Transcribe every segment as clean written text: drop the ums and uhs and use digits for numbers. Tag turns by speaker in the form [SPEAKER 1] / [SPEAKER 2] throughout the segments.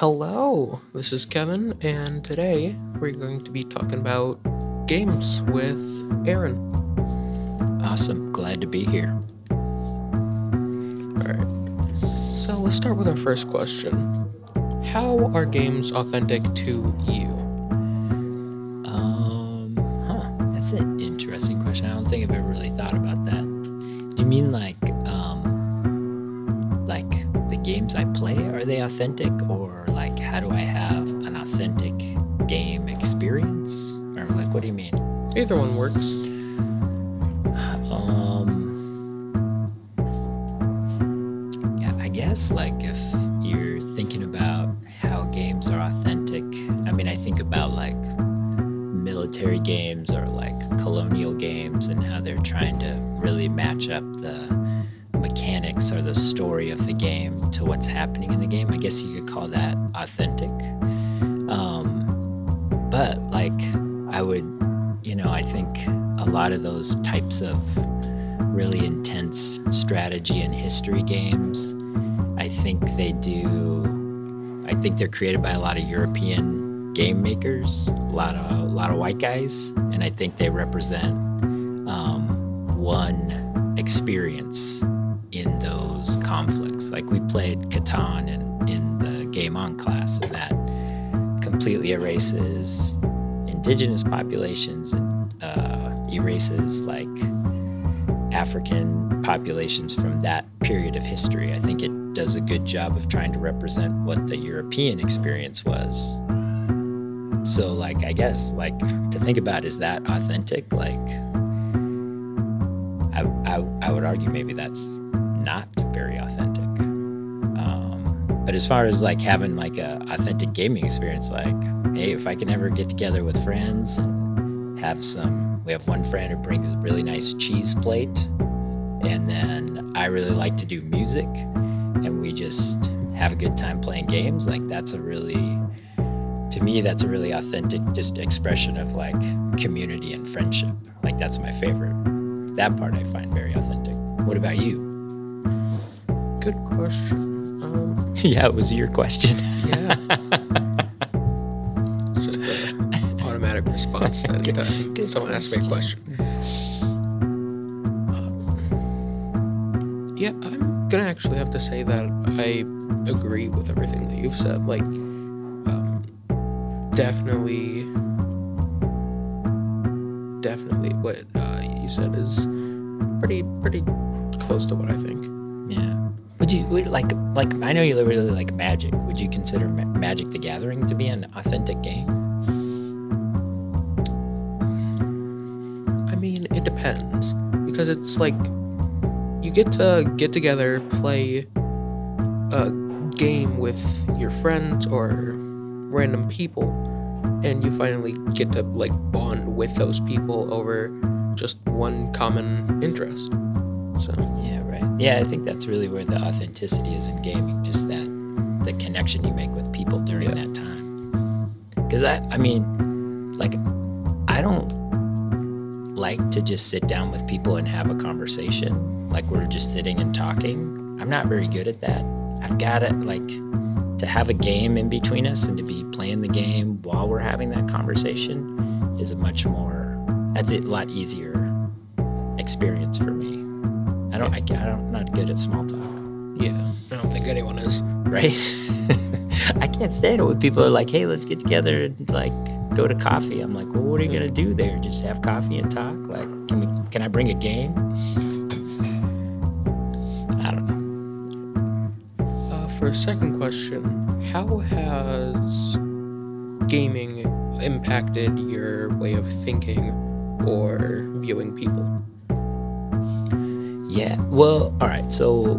[SPEAKER 1] Hello, this is Kevin, and today we're going to be talking about games with Aaron.
[SPEAKER 2] Awesome. Glad to be here.
[SPEAKER 1] Alright, so let's start with our first question. How are games authentic to you?
[SPEAKER 2] That's an interesting question. I don't think I've ever really thought about that. Do you mean like the games I play, are they authentic, or like how do I have an authentic game experience? Or like, what do you mean?
[SPEAKER 1] Either one works.
[SPEAKER 2] Yeah, I guess like if you're thinking about how games are authentic, I mean, I think about like military games or like colonial games and how they're trying to really match up the mechanics or the story of the game to what's happening in the game. I guess you could call that authentic. But like I think a lot of those types of really intense strategy and history games, I think they're created by a lot of European game makers, a lot of white guys, and I think they represent one experience in those conflicts. Like we played Catan in the Game On class, and that completely erases indigenous populations and erases like African populations from that period of history. I think it does a good job of trying to represent what the European experience was. So like, I guess like to think about, is that authentic? Like I would argue maybe that's not very authentic. But as far as like having like a authentic gaming experience, like, hey, if I can ever get together with friends and we have one friend who brings a really nice cheese plate, and then I really like to do music, and we just have a good time playing games, like to me, that's a really authentic just expression of like community and friendship. Like that's my favorite. That part I find very authentic. What about you?
[SPEAKER 1] Good question.
[SPEAKER 2] Yeah, it was your question.
[SPEAKER 1] Yeah. It's just an automatic response anytime someone asks me a question. Yeah, I'm gonna actually have to say that I agree with everything that you've said. Like, definitely what you said is pretty close to what I think.
[SPEAKER 2] Yeah. Would like I know you really like Magic. Would you consider Magic the Gathering to be an authentic game?
[SPEAKER 1] I mean, it depends, because it's like you get to get together, play a game with your friends or random people, and you finally get to like bond with those people over just one common interest. So
[SPEAKER 2] yeah, right. Yeah, I think that's really where the authenticity is in gaming, just that the connection you make with people during that time. Because I mean, like, I don't like to just sit down with people and have a conversation, like we're just sitting and talking. I'm not very good at that. I've got to like to have a game in between us and to be playing the game while we're having that conversation is that's a lot easier experience for me. I'm not good at small talk.
[SPEAKER 1] yeah, I don't think anyone is.
[SPEAKER 2] Right? I can't stand it when people are like, hey, let's get together and like go to coffee. I'm like, well, what are you gonna do there? Just have coffee and talk? Like, can I bring a game? I don't know.
[SPEAKER 1] For a second question, how has gaming impacted your way of thinking or viewing people?
[SPEAKER 2] Yeah, well, all right, so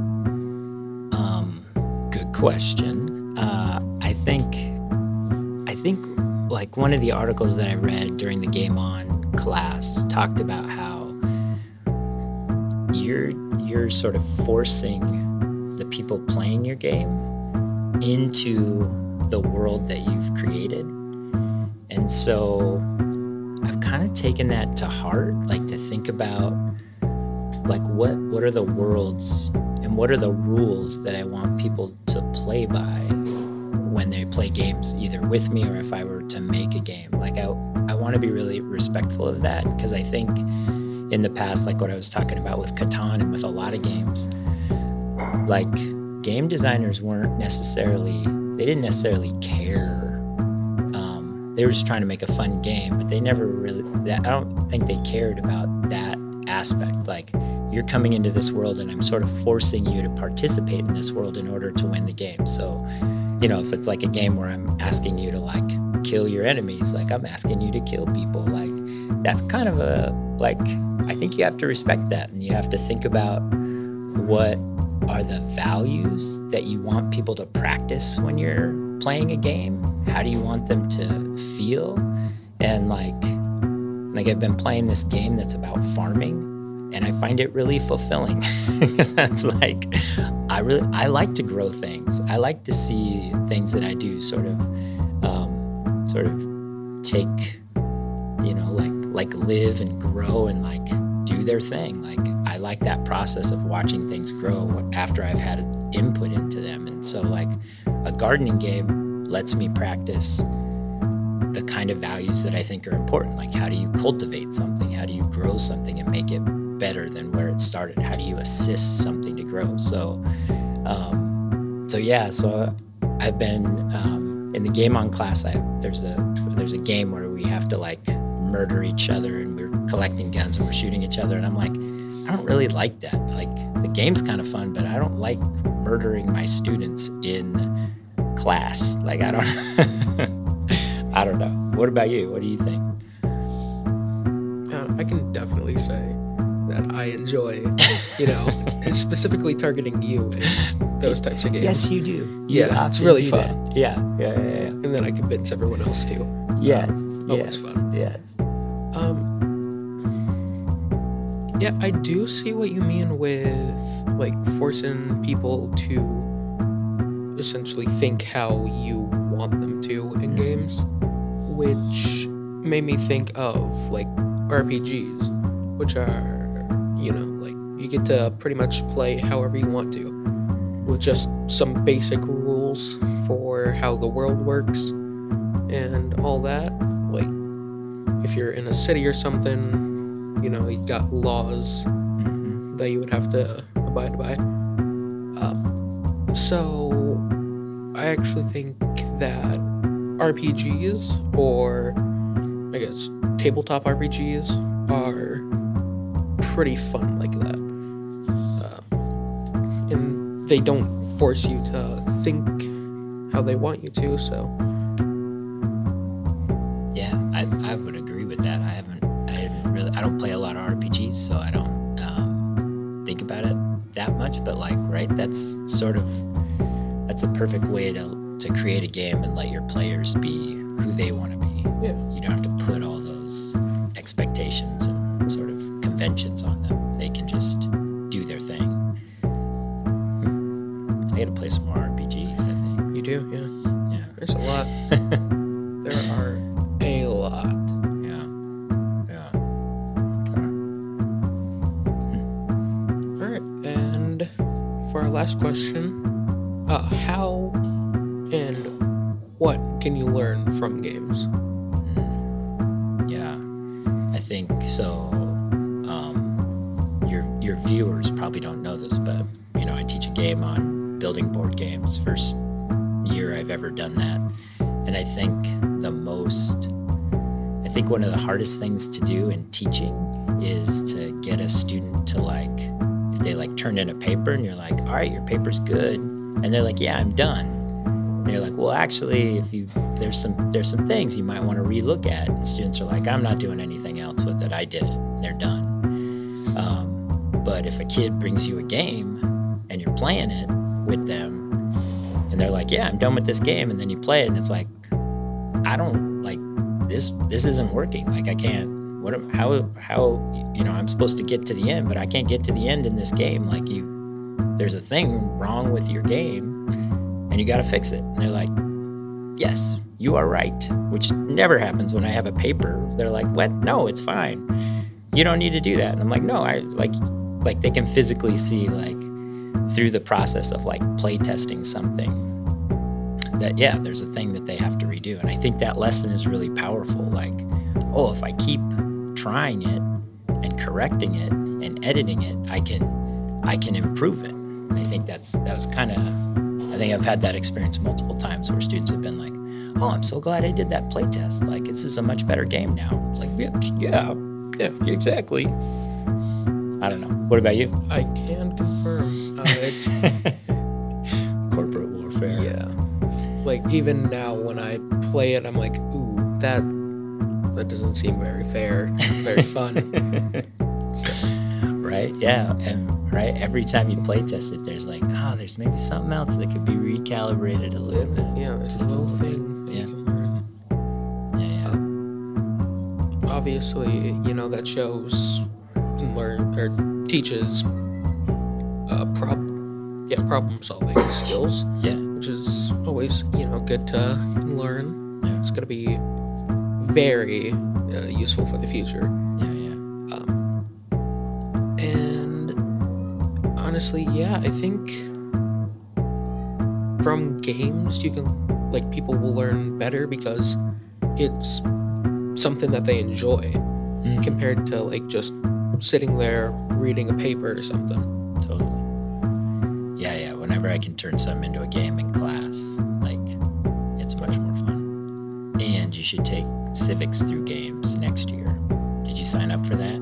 [SPEAKER 2] good question. I think like one of the articles that I read during the Game On class talked about how you're sort of forcing the people playing your game into the world that you've created. And so I've kind of taken that to heart, like to think about like what are the worlds and what are the rules that I want people to play by when they play games either with me or if I were to make a game. Like I want to be really respectful of that, because I think in the past, like what I was talking about with Catan and with a lot of games, like game designers didn't necessarily care. They were just trying to make a fun game, but they never really, I don't think they cared about that aspect. Like, you're coming into this world and I'm sort of forcing you to participate in this world in order to win the game. So, if it's like a game where I'm asking you to like kill your enemies, like I'm asking you to kill people, like that's kind of I think you have to respect that, and you have to think about what are the values that you want people to practice when you're playing a game. How do you want them to feel? And like I've been playing this game that's about farming, and I find it really fulfilling because that's like, I like to grow things. I like to see things that I do sort of take, like live and grow and like do their thing. Like I like that process of watching things grow after I've had input into them. And so like a gardening game lets me practice the kind of values that I think are important. Like, how do you cultivate something? How do you grow something and make it better than where it started? How do you assist something to grow? So I've been in the Game On class. There's a game where we have to like murder each other, and we're collecting guns and we're shooting each other. And I'm like, I don't really like that. Like, the game's kind of fun, but I don't like murdering my students in class. Like, I don't know. What about you? What do you think?
[SPEAKER 1] I can definitely say that I enjoy, specifically targeting you in those types of games.
[SPEAKER 2] Yes, you do.
[SPEAKER 1] Yeah, it's really fun.
[SPEAKER 2] That. Yeah.
[SPEAKER 1] And then I convince everyone else too.
[SPEAKER 2] Yes.
[SPEAKER 1] Always fun.
[SPEAKER 2] Yes.
[SPEAKER 1] Yeah, I do see what you mean with like forcing people to essentially think how you want them to in games, which made me think of like RPGs, which are, like you get to pretty much play however you want to, with just some basic rules for how the world works and all that. Like, if you're in a city or something, you got laws that you would have to abide by. So I actually think that RPGs, or I guess tabletop RPGs, are pretty fun like that. And they don't force you to think how they want you to, so.
[SPEAKER 2] Yeah, I would agree with that. I don't play a lot of RPGs, so I don't think about it that much, but like, right, that's a perfect way to create a game and let your players be who they want to be.
[SPEAKER 1] Yeah.
[SPEAKER 2] You don't have to put all those expectations and sort of conventions on them. They can just do their thing. I gotta play some more RPGs, I think.
[SPEAKER 1] You do, yeah.
[SPEAKER 2] Yeah.
[SPEAKER 1] There's a lot. There are a lot.
[SPEAKER 2] Yeah.
[SPEAKER 1] All right, and for our last question, how and what can you learn from games?
[SPEAKER 2] Yeah, I think so. Your viewers probably don't know this, but I teach a game on building board games. First year I've ever done that, and I think one of the hardest things to do in teaching is to get a student to, like, if they like turn in a paper and you're like, all right, your paper's good, and they're like, yeah, I'm done. And you're like, well, actually, there's some things you might want to relook at. And students are like, I'm not doing anything else with it. I did it. And they're done. But if a kid brings you a game and you're playing it with them, and they're like, yeah, I'm done with this game, and then you play it, and it's like, I don't like this. This isn't working. Like, I can't. How I'm supposed to get to the end, but I can't get to the end in this game. Like, there's a thing wrong with your game, and you got to fix it. And they're like, yes, you are right, which never happens when I have a paper. They're like, what? No, it's fine. You don't need to do that. And I'm like, no, I like they can physically see, like, through the process of like play testing something, that, yeah, there's a thing that they have to redo. And I think that lesson is really powerful. Like, oh, if I keep trying it and correcting it and editing it, I can improve it. And I think that was kind of, I think I've had that experience multiple times where students have been like, oh, I'm so glad I did that play test. Like, this is a much better game now. It's like, yeah, exactly. I don't know. What about you?
[SPEAKER 1] I can confirm. It's
[SPEAKER 2] corporate warfare.
[SPEAKER 1] Yeah. Like, even now when I play it, I'm like, ooh, that doesn't seem very fair, very fun. So.
[SPEAKER 2] Right? Yeah. And right, every time you play test it, there's like, there's maybe something else that could be recalibrated a little bit.
[SPEAKER 1] Yeah, there's just a little thing that you can learn.
[SPEAKER 2] Yeah.
[SPEAKER 1] Obviously, that shows and teaches problem solving skills.
[SPEAKER 2] Yeah.
[SPEAKER 1] Which is always, good to learn.
[SPEAKER 2] Yeah.
[SPEAKER 1] It's gonna be very useful for the future.
[SPEAKER 2] Yeah.
[SPEAKER 1] And honestly, I think from games people will learn better because it's something that they enjoy compared to just sitting there reading a paper or something.
[SPEAKER 2] Totally. Yeah. Whenever I can turn something into a game in class, it's much more fun. And you should take civics through games next year. Did you sign up for that?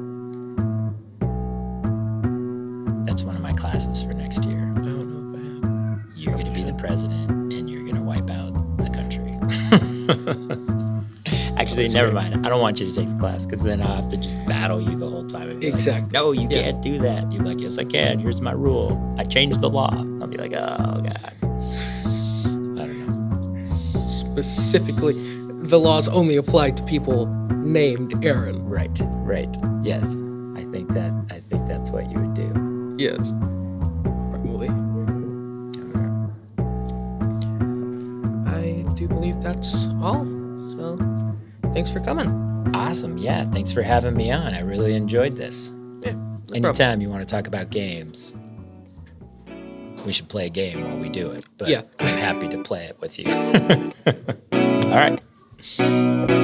[SPEAKER 2] That's one of my classes for next year.
[SPEAKER 1] I don't know if I have.
[SPEAKER 2] You're going to be the president, and you're going to wipe out the country. Actually, never mind. I don't want you to take the class because then I'll have to just battle you the whole time. And be
[SPEAKER 1] exactly.
[SPEAKER 2] Like, no, you can't do that. You're like, yes, I can. Here's my rule. I changed the law. I'll be like, oh, God. I don't know.
[SPEAKER 1] Specifically, the laws only apply to people named Aaron.
[SPEAKER 2] Right. Yes. I think that's what you would do.
[SPEAKER 1] Yes. Probably. I do believe that's all. So, thanks for coming.
[SPEAKER 2] Awesome. Yeah. Thanks for having me on. I really enjoyed this.
[SPEAKER 1] Yeah.
[SPEAKER 2] Anytime you want to talk about games, we should play a game while we do it. But I'm happy to play it with you. All right.